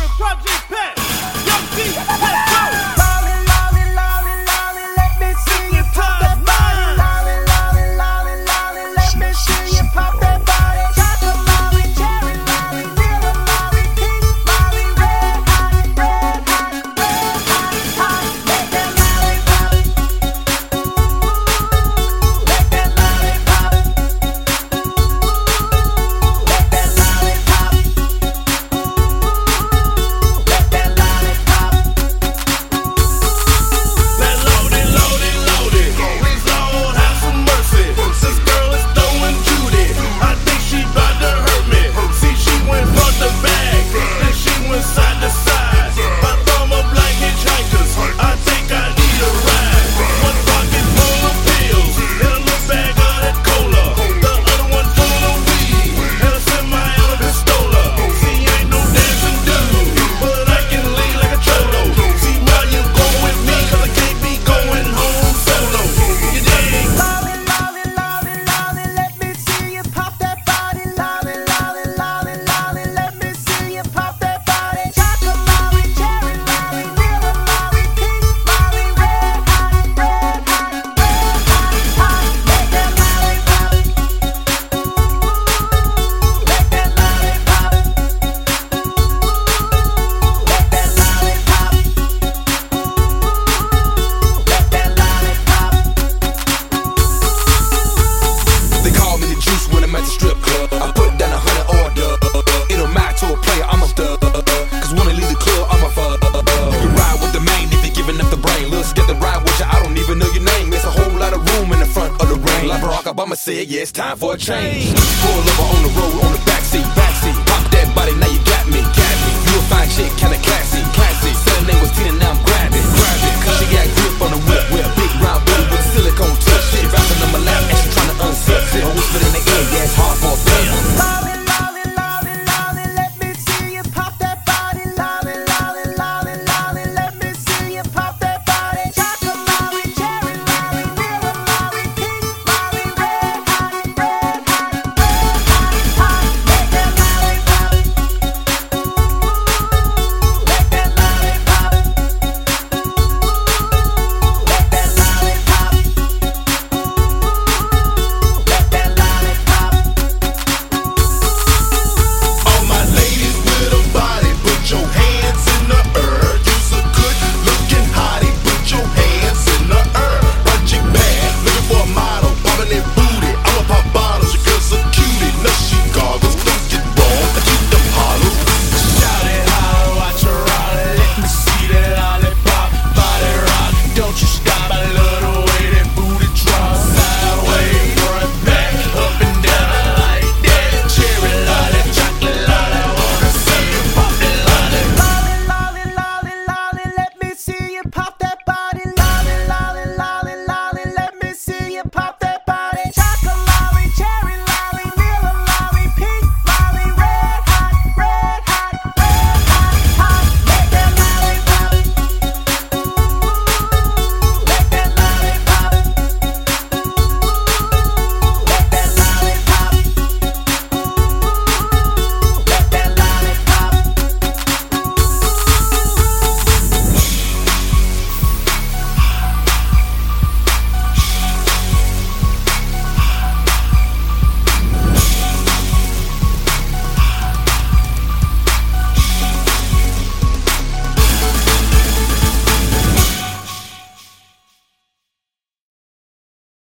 Obama said, yeah, it's time for a change. Pull over on the road, on the backseat. Pop that body, now you got me. You a fine chick, kinda classy. Said her name was Tina, now I'm grabbing. Cause she got grip on the whip.